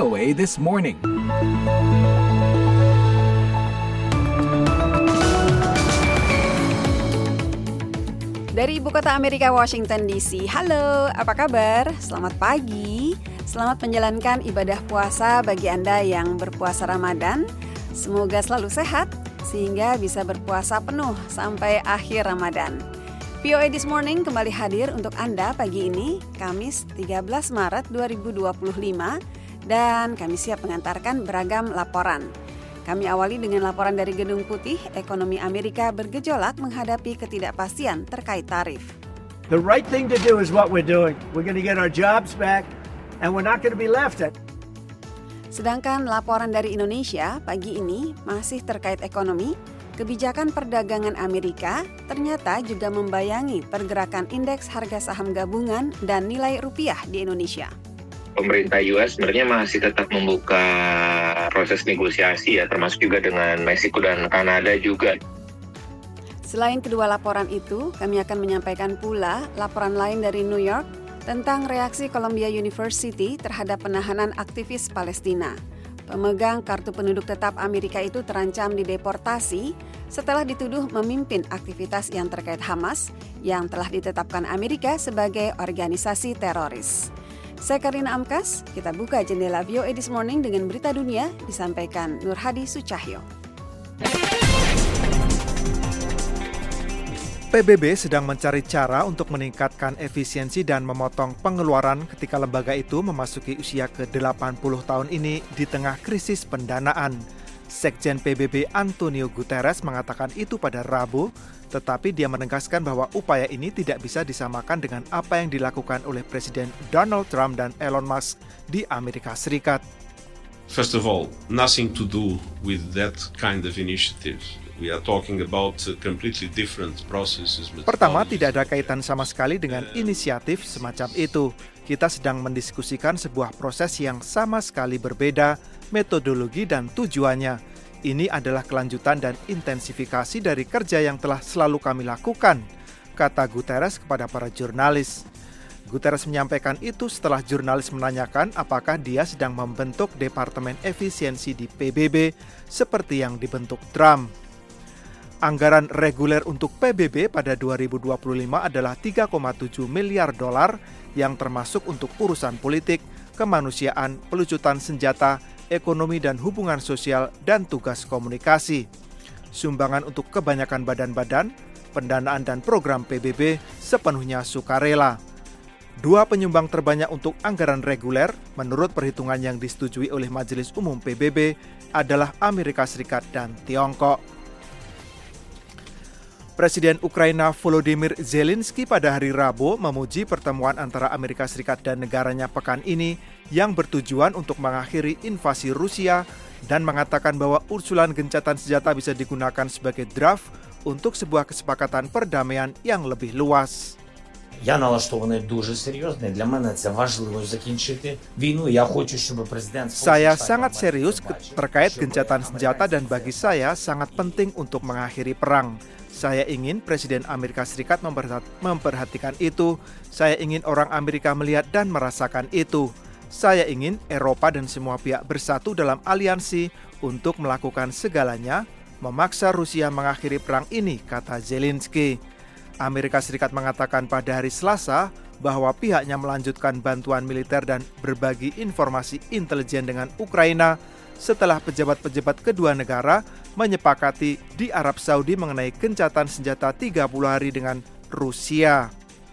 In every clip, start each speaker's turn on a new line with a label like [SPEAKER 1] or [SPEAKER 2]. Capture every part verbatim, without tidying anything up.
[SPEAKER 1] O A This Morning.
[SPEAKER 2] Dari Ibu Kota Amerika, Washington D C. Halo, apa kabar? Selamat pagi. Selamat menjalankan ibadah puasa bagi Anda yang berpuasa Ramadan. Semoga selalu sehat, sehingga bisa berpuasa penuh sampai akhir Ramadan. V O A This Morning kembali hadir untuk Anda pagi ini, Kamis tiga belas Maret dua ribu dua puluh lima, dan kami siap mengantarkan beragam laporan. Kami awali dengan laporan dari Gedung Putih, ekonomi Amerika bergejolak menghadapi ketidakpastian terkait tarif.
[SPEAKER 3] The right thing to do is what we're doing. We're going to get our jobs back and we're not going to be left at.
[SPEAKER 2] Sedangkan laporan dari Indonesia pagi ini masih terkait ekonomi, kebijakan perdagangan Amerika ternyata juga membayangi pergerakan indeks harga saham gabungan dan nilai rupiah di Indonesia.
[SPEAKER 4] Pemerintah U S sebenarnya masih tetap membuka proses negosiasi ya, termasuk juga dengan Meksiko dan Kanada juga.
[SPEAKER 2] Selain kedua laporan itu, kami akan menyampaikan pula laporan lain dari New York tentang reaksi Columbia University terhadap penahanan aktivis Palestina. Pemegang kartu penduduk tetap Amerika itu terancam dideportasi setelah dituduh memimpin aktivitas yang terkait Hamas yang telah ditetapkan Amerika sebagai organisasi teroris. Saya Karina Amkas, kita buka jendela V O A This Morning dengan berita dunia disampaikan Nur Hadi Sucahyo.
[SPEAKER 5] P B B sedang mencari cara untuk meningkatkan efisiensi dan memotong pengeluaran ketika lembaga itu memasuki usia ke delapan puluh tahun ini di tengah krisis pendanaan. Sekjen P B B Antonio Guterres mengatakan itu pada Rabu, tetapi dia menegaskan bahwa upaya ini tidak bisa disamakan dengan apa yang dilakukan oleh Presiden Donald Trump dan Elon Musk di Amerika Serikat.
[SPEAKER 6] First of all, nothing to do with that kind of initiatives. We are talking about completely different processes.
[SPEAKER 5] Pertama, tidak ada kaitan sama sekali dengan inisiatif semacam itu. Kita sedang mendiskusikan sebuah proses yang sama sekali berbeda, metodologi dan tujuannya. Ini adalah kelanjutan dan intensifikasi dari kerja yang telah selalu kami lakukan, kata Guterres kepada para jurnalis. Guterres menyampaikan itu setelah jurnalis menanyakan apakah dia sedang membentuk Departemen Efisiensi di P B B seperti yang dibentuk Trump. Anggaran reguler untuk P B B pada dua ribu dua puluh lima adalah tiga koma tujuh miliar dolar yang termasuk untuk urusan politik, kemanusiaan, pelucutan senjata, ekonomi dan hubungan sosial, dan tugas komunikasi. Sumbangan untuk kebanyakan badan-badan, pendanaan dan program P B B sepenuhnya sukarela. Dua penyumbang terbanyak untuk anggaran reguler, menurut perhitungan yang disetujui oleh Majelis Umum P B B, adalah Amerika Serikat dan Tiongkok. Presiden Ukraina Volodymyr Zelensky pada hari Rabu memuji pertemuan antara Amerika Serikat dan negaranya pekan ini yang bertujuan untuk mengakhiri invasi Rusia dan mengatakan bahwa usulan gencatan senjata bisa digunakan sebagai draft untuk sebuah kesepakatan perdamaian yang lebih luas.
[SPEAKER 7] Я налаштований дуже серйозно. Для мене це важливо закінчити війну. Я хочу, щоб президент
[SPEAKER 5] Saya sangat serius terkait gencatan senjata dan bagi saya sangat penting untuk mengakhiri perang. Saya ingin Presiden Amerika Serikat memperhatikan itu. Saya ingin orang Amerika melihat dan merasakan itu. Saya ingin Eropa dan semua pihak bersatu dalam aliansi untuk melakukan segalanya, memaksa Rusia mengakhiri perang ini, kata Zelensky. Amerika Serikat mengatakan pada hari Selasa bahwa pihaknya melanjutkan bantuan militer dan berbagi informasi intelijen dengan Ukraina setelah pejabat-pejabat kedua negara menyepakati di Arab Saudi mengenai gencatan senjata tiga puluh hari dengan Rusia.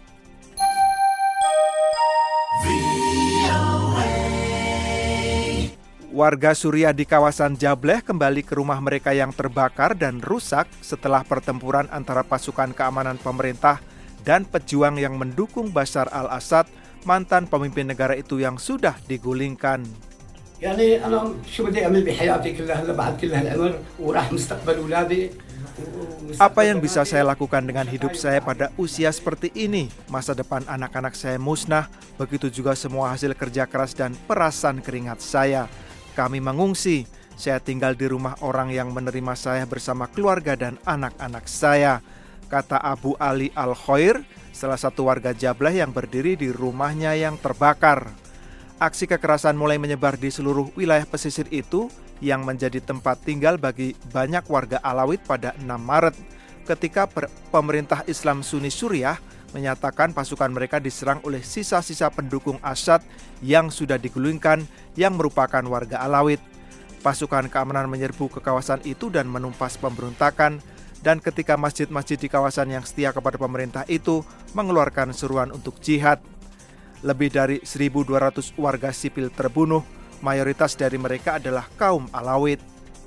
[SPEAKER 5] Warga Suriah di kawasan Jableh kembali ke rumah mereka yang terbakar dan rusak setelah pertempuran antara pasukan keamanan pemerintah dan pejuang yang mendukung Bashar al-Assad, mantan pemimpin negara itu yang sudah digulingkan.
[SPEAKER 8] يعني أنا شو بدي أعمل بحياتي كلها هلا بعد كل هالعمر وراح مستقبل أولادي.
[SPEAKER 5] Apa yang bisa saya lakukan dengan hidup saya pada usia seperti ini? Masa depan anak-anak saya musnah, begitu juga semua hasil kerja keras dan perasan keringat saya. Kami mengungsi. Saya tinggal di rumah orang yang menerima saya bersama keluarga dan anak-anak saya, kata Abu Ali Al-Khoir, salah satu warga Jableh yang berdiri di rumahnya yang terbakar. Aksi kekerasan mulai menyebar di seluruh wilayah pesisir itu yang menjadi tempat tinggal bagi banyak warga Alawit pada enam Maret ketika per- pemerintah Islam Sunni Suriah menyatakan pasukan mereka diserang oleh sisa-sisa pendukung Assad yang sudah digulingkan yang merupakan warga Alawit. Pasukan keamanan menyerbu ke kawasan itu dan menumpas pemberontakan, dan ketika masjid-masjid di kawasan yang setia kepada pemerintah itu mengeluarkan seruan untuk jihad. Lebih dari seribu dua ratus warga sipil terbunuh, mayoritas dari mereka adalah kaum Alawit.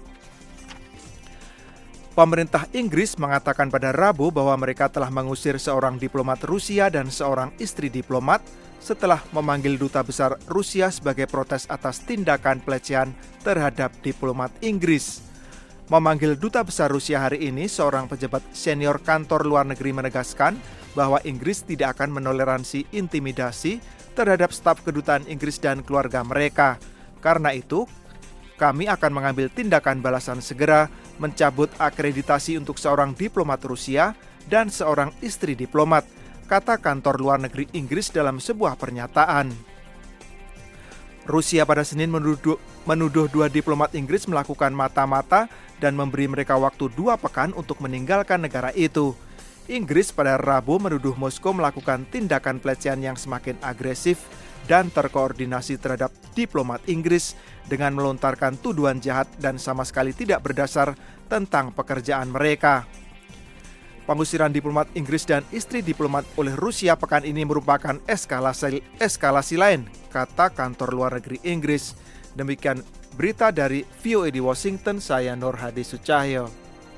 [SPEAKER 5] Pemerintah Inggris mengatakan pada Rabu bahwa mereka telah mengusir seorang diplomat Rusia dan seorang istri diplomat setelah memanggil duta besar Rusia sebagai protes atas tindakan pelecehan terhadap diplomat Inggris. Memanggil duta besar Rusia hari ini, seorang pejabat senior kantor luar negeri menegaskan bahwa Inggris tidak akan menoleransi intimidasi terhadap staf kedutaan Inggris dan keluarga mereka. Karena itu, kami akan mengambil tindakan balasan segera, mencabut akreditasi untuk seorang diplomat Rusia dan seorang istri diplomat, kata kantor luar negeri Inggris dalam sebuah pernyataan. Rusia pada Senin menuduh, menuduh dua diplomat Inggris melakukan mata-mata dan memberi mereka waktu dua pekan untuk meninggalkan negara itu. Inggris pada Rabu menuduh Moskow melakukan tindakan pelecehan yang semakin agresif dan terkoordinasi terhadap diplomat Inggris dengan melontarkan tuduhan jahat dan sama sekali tidak berdasar tentang pekerjaan mereka. Pengusiran diplomat Inggris dan istri diplomat oleh Rusia pekan ini merupakan eskalasi, eskalasi lain, kata kantor luar negeri Inggris. Demikian berita dari V O A di Washington, saya Nur Hadi Sucahyo.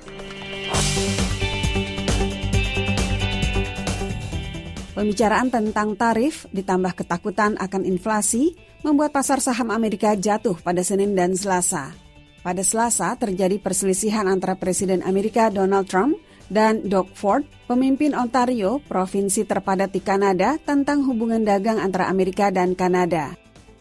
[SPEAKER 2] Pembicaraan tentang tarif ditambah ketakutan akan inflasi membuat pasar saham Amerika jatuh pada Senin dan Selasa. Pada Selasa terjadi perselisihan antara Presiden Amerika Donald Trump dan Doug Ford, pemimpin Ontario, provinsi terpadat di Kanada, tentang hubungan dagang antara Amerika dan Kanada.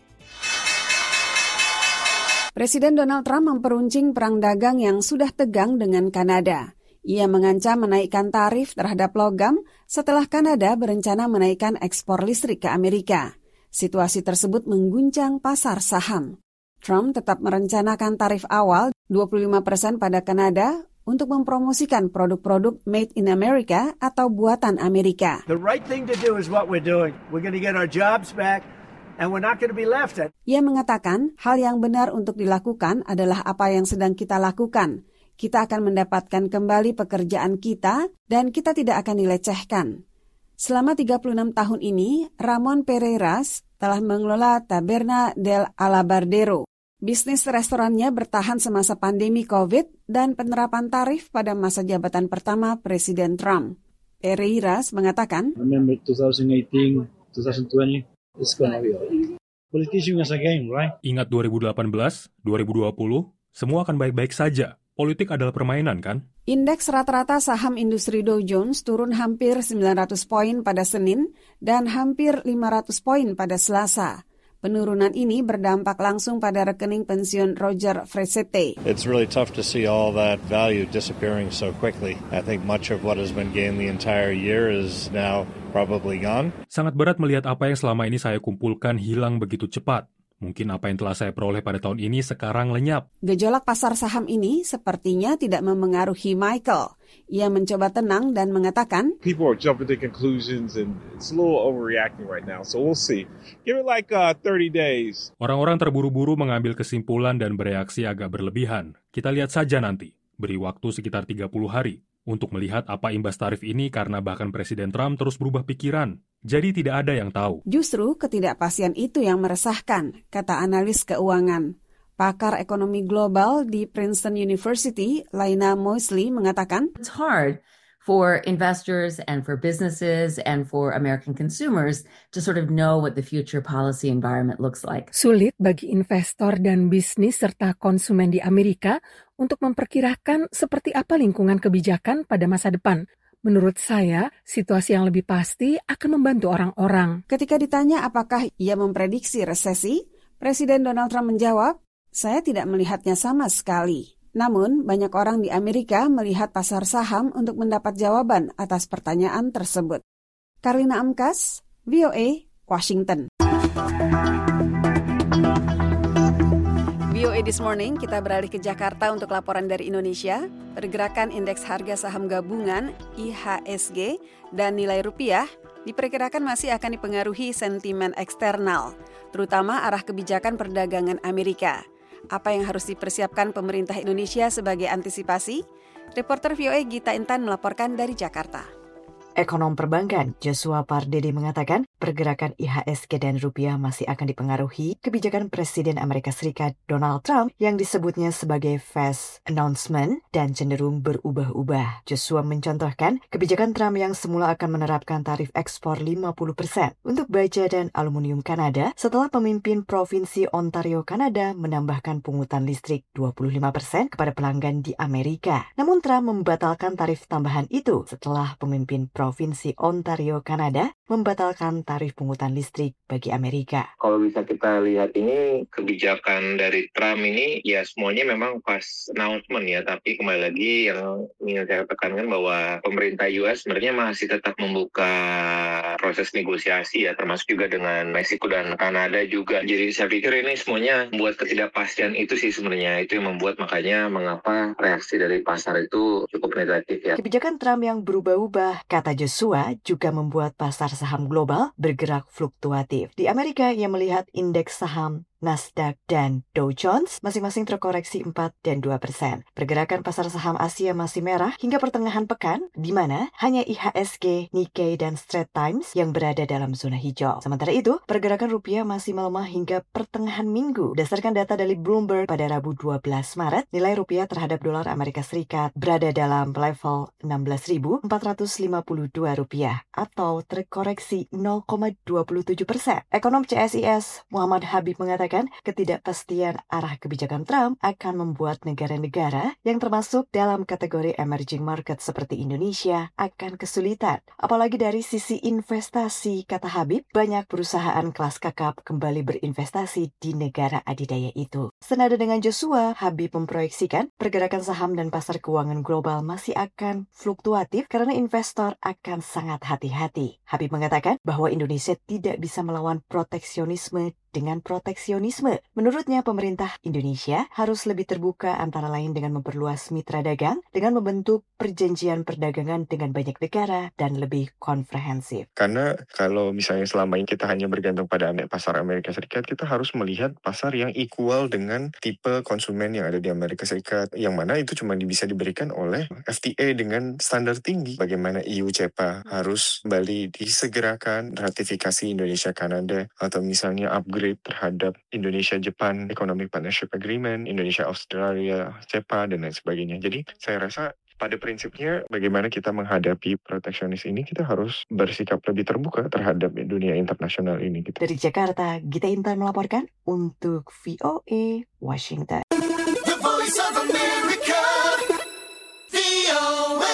[SPEAKER 2] Presiden Donald Trump memperuncing perang dagang yang sudah tegang dengan Kanada. Ia mengancam menaikkan tarif terhadap logam setelah Kanada berencana menaikkan ekspor listrik ke Amerika. Situasi tersebut mengguncang pasar saham. Trump tetap merencanakan tarif awal dua puluh lima persen pada Kanada untuk mempromosikan produk-produk made in America atau buatan Amerika.
[SPEAKER 3] The right thing to do is what we're doing. We're going to get our jobs back and we're not going to be left at.
[SPEAKER 2] Ia mengatakan hal yang benar untuk dilakukan adalah apa yang sedang kita lakukan. Kita akan mendapatkan kembali pekerjaan kita dan kita tidak akan dilecehkan. Selama tiga puluh enam tahun ini, Ramon Pereiras telah mengelola Taberna del Alabardero. Bisnis restorannya bertahan semasa pandemi COVID dan penerapan tarif pada masa jabatan pertama Presiden Trump. Pereiras mengatakan,
[SPEAKER 1] Remember twenty eighteen, twenty twenty, it's gonna be all right. Politician is a game, right?
[SPEAKER 9] Ingat dua ribu delapan belas, dua ribu dua puluh, semua akan baik-baik saja. Politik adalah permainan, kan?
[SPEAKER 2] Indeks rata-rata saham industri Dow Jones turun hampir sembilan ratus poin pada Senin dan hampir lima ratus poin pada Selasa. Penurunan ini berdampak langsung pada rekening pensiun Roger Fresette.
[SPEAKER 10] It's really tough to see all that value disappearing so quickly. I think much of what has been gained the entire year is now probably gone.
[SPEAKER 9] Sangat berat melihat apa yang selama ini saya kumpulkan hilang begitu cepat. Mungkin apa yang telah saya peroleh pada tahun ini sekarang lenyap.
[SPEAKER 2] Gejolak pasar saham ini sepertinya tidak memengaruhi Michael. Ia mencoba tenang dan mengatakan,
[SPEAKER 11] People are jumping to conclusions and it's a little overreacting right now, so we'll see. Give it like uh, thirty days.
[SPEAKER 9] Orang-orang terburu-buru mengambil kesimpulan dan bereaksi agak berlebihan. Kita lihat saja nanti. Beri waktu sekitar tiga puluh hari untuk melihat apa imbas tarif ini karena bahkan Presiden Trump terus berubah pikiran. Jadi tidak ada yang tahu.
[SPEAKER 2] Justru ketidakpastian itu yang meresahkan, kata analis keuangan. Pakar ekonomi global di Princeton University, Laina Mosley, mengatakan,
[SPEAKER 12] It's hard for investors and for businesses and for American consumers to sort of know what the future policy environment looks like.
[SPEAKER 13] Sulit bagi investor dan bisnis serta konsumen di Amerika untuk memperkirakan seperti apa lingkungan kebijakan pada masa depan. Menurut saya, situasi yang lebih pasti akan membantu orang-orang.
[SPEAKER 2] Ketika ditanya apakah ia memprediksi resesi, Presiden Donald Trump menjawab, saya tidak melihatnya sama sekali. Namun, banyak orang di Amerika melihat pasar saham untuk mendapat jawaban atas pertanyaan tersebut. Karina Amkas, V O A, Washington. V O A This Morning, kita beralih ke Jakarta untuk laporan dari Indonesia. Pergerakan indeks harga saham gabungan I H S G dan nilai rupiah diperkirakan masih akan dipengaruhi sentimen eksternal, terutama arah kebijakan perdagangan Amerika. Apa yang harus dipersiapkan pemerintah Indonesia sebagai antisipasi? Reporter V O A Gita Intan melaporkan dari Jakarta.
[SPEAKER 14] Ekonom perbankan Joshua Pardede mengatakan pergerakan I H S G dan rupiah masih akan dipengaruhi kebijakan Presiden Amerika Serikat Donald Trump yang disebutnya sebagai fast announcement dan cenderung berubah-ubah. Joshua mencontohkan kebijakan Trump yang semula akan menerapkan tarif ekspor lima puluh persen untuk baja dan aluminium Kanada setelah pemimpin Provinsi Ontario Kanada menambahkan pungutan listrik dua puluh lima persen kepada pelanggan di Amerika. Namun Trump membatalkan tarif tambahan itu setelah pemimpin Provinsi Ontario Kanada membatalkan tarif pungutan listrik bagi Amerika.
[SPEAKER 4] Kalau bisa kita lihat ini kebijakan dari Trump ini ya semuanya memang pas announcement ya, tapi kembali lagi yang ingin saya tekankan bahwa pemerintah U S sebenarnya masih tetap membuka proses negosiasi ya, termasuk juga dengan Meksiko dan Kanada juga. Jadi saya pikir ini semuanya membuat ketidakpastian itu sih sebenarnya, itu yang membuat makanya mengapa reaksi dari pasar itu cukup negatif ya.
[SPEAKER 14] Kebijakan Trump yang berubah-ubah, kata Joshua, juga membuat pasar saham global bergerak fluktuatif. Di Amerika, ia melihat indeks saham Nasdaq dan Dow Jones masing-masing terkoreksi empat dan dua persen. Pergerakan pasar saham Asia masih merah hingga pertengahan pekan, di mana hanya I H S G, Nikkei, dan Straits Times yang berada dalam zona hijau. Sementara itu, pergerakan rupiah masih melemah hingga pertengahan minggu. Berdasarkan data dari Bloomberg pada Rabu dua belas Maret, nilai rupiah terhadap dolar Amerika Serikat berada dalam level enam belas ribu empat ratus lima puluh dua rupiah atau terkoreksi nol koma dua tujuh persen. Ekonom C S I S Muhammad Habib mengatakan ketidakpastian arah kebijakan Trump akan membuat negara-negara yang termasuk dalam kategori emerging market seperti Indonesia akan kesulitan. Apalagi dari sisi investasi, kata Habib, banyak perusahaan kelas kakap kembali berinvestasi di negara adidaya itu. Senada dengan Joshua, Habib memproyeksikan pergerakan saham dan pasar keuangan global masih akan fluktuatif karena investor akan sangat hati-hati. Habib mengatakan bahwa Indonesia tidak bisa melawan proteksionisme dengan proteksionisme. Menurutnya, pemerintah Indonesia harus lebih terbuka antara lain dengan memperluas mitra dagang, dengan membentuk perjanjian perdagangan dengan banyak negara, dan lebih komprehensif.
[SPEAKER 15] Karena kalau misalnya selama ini kita hanya bergantung pada pasar Amerika Serikat, kita harus melihat pasar yang equal dengan tipe konsumen yang ada di Amerika Serikat, yang mana itu cuma bisa diberikan oleh F T A dengan standar tinggi. Bagaimana E U CEPA harus kembali disegerakan, ratifikasi Indonesia-Kanada, atau misalnya upgrade terhadap Indonesia-Jepang Economic Partnership Agreement, Indonesia-Australia CEPA, dan lain sebagainya. Jadi saya rasa pada prinsipnya bagaimana kita menghadapi proteksionis ini, kita harus bersikap lebih terbuka terhadap dunia internasional ini. Gitu.
[SPEAKER 14] Dari Jakarta, Gita Intan melaporkan untuk V O A Washington.
[SPEAKER 16] The Voice of America, V O A.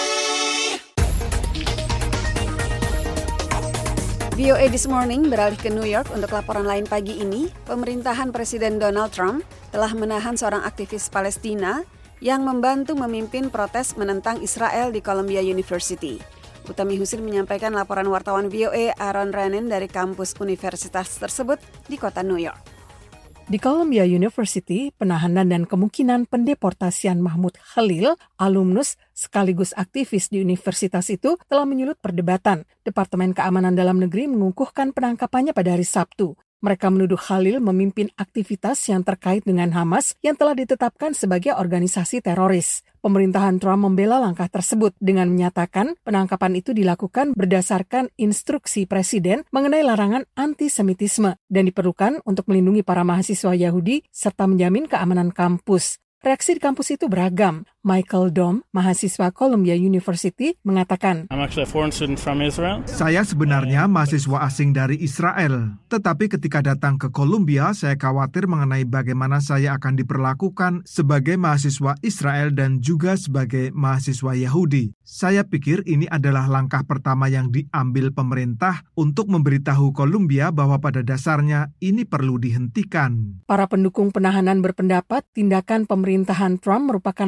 [SPEAKER 2] V O A This Morning beralih ke New York untuk laporan lain pagi ini. Pemerintahan Presiden Donald Trump telah menahan seorang aktivis Palestina yang membantu memimpin protes menentang Israel di Columbia University. Utami Husin menyampaikan laporan wartawan V O A Aaron Renan dari kampus universitas tersebut di kota New York.
[SPEAKER 13] Di Columbia University, penahanan dan kemungkinan pendeportasian Mahmud Khalil, alumnus sekaligus aktivis di universitas itu, telah menyulut perdebatan. Departemen Keamanan Dalam Negeri mengukuhkan penangkapannya pada hari Sabtu. Mereka menuduh Khalil memimpin aktivitas yang terkait dengan Hamas yang telah ditetapkan sebagai organisasi teroris. Pemerintahan Trump membela langkah tersebut dengan menyatakan penangkapan itu dilakukan berdasarkan instruksi Presiden mengenai larangan antisemitisme dan diperlukan untuk melindungi para mahasiswa Yahudi serta menjamin keamanan kampus. Reaksi di kampus itu beragam. Michael Dom, mahasiswa Columbia University, mengatakan,
[SPEAKER 17] I'm actually a foreign student from Israel.
[SPEAKER 18] Saya sebenarnya mahasiswa asing dari Israel. Tetapi ketika datang ke Columbia, saya khawatir mengenai bagaimana saya akan diperlakukan sebagai mahasiswa Israel dan juga sebagai mahasiswa Yahudi. Saya pikir ini adalah langkah pertama yang diambil pemerintah untuk memberitahu Columbia bahwa pada dasarnya ini perlu dihentikan.
[SPEAKER 13] Para pendukung penahanan berpendapat tindakan pemerintahan Trump merupakan langkah penting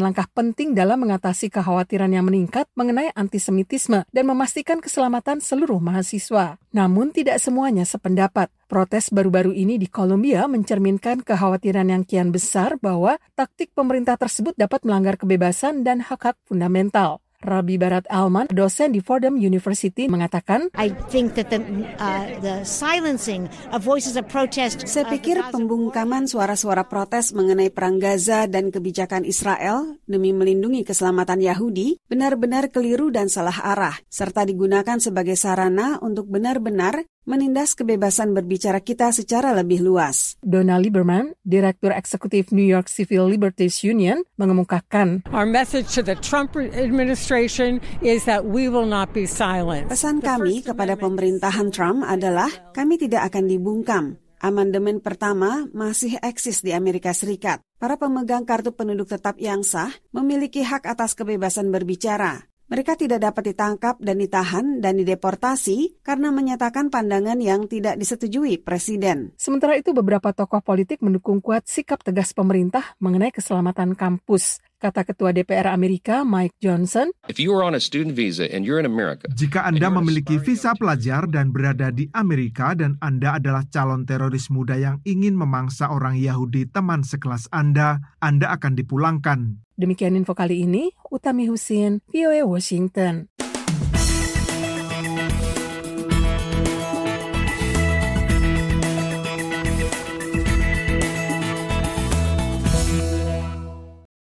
[SPEAKER 13] penting dalam mengatasi kekhawatiran yang meningkat mengenai antisemitisme dan memastikan keselamatan seluruh mahasiswa. Namun tidak semuanya sependapat. Protes baru-baru ini di Kolombia mencerminkan kekhawatiran yang kian besar bahwa taktik pemerintah tersebut dapat melanggar kebebasan dan hak-hak fundamental. Rabi Barat Alman, dosen di Fordham University, mengatakan,
[SPEAKER 19] I think that the, uh, the silencing of voices of protest.
[SPEAKER 2] Saya pikir pembungkaman suara-suara protes mengenai perang Gaza dan kebijakan Israel demi melindungi keselamatan Yahudi benar-benar keliru dan salah arah, serta digunakan sebagai sarana untuk benar-benar menindas kebebasan berbicara kita secara lebih luas.
[SPEAKER 13] Donna Lieberman, Direktur Eksekutif New York Civil Liberties Union, mengemukakan,
[SPEAKER 20] Our message to the Trump administration is that we will not be silenced.
[SPEAKER 2] Pesan kami kepada pemerintahan Trump adalah kami tidak akan dibungkam. Amandemen pertama masih eksis di Amerika Serikat. Para pemegang kartu penduduk tetap yang sah memiliki hak atas kebebasan berbicara. Mereka tidak dapat ditangkap dan ditahan dan dideportasi karena menyatakan pandangan yang tidak disetujui Presiden.
[SPEAKER 13] Sementara itu, beberapa tokoh politik mendukung kuat sikap tegas pemerintah mengenai keselamatan kampus. Kata Ketua D P R Amerika Mike Johnson,
[SPEAKER 21] If you are on a student visa and you're in America,
[SPEAKER 18] jika Anda memiliki visa pelajar dan berada di Amerika dan Anda adalah calon teroris muda yang ingin memangsa orang Yahudi teman sekelas Anda, Anda akan dipulangkan.
[SPEAKER 13] Demikian info kali ini, Utami Husin, V O A Washington.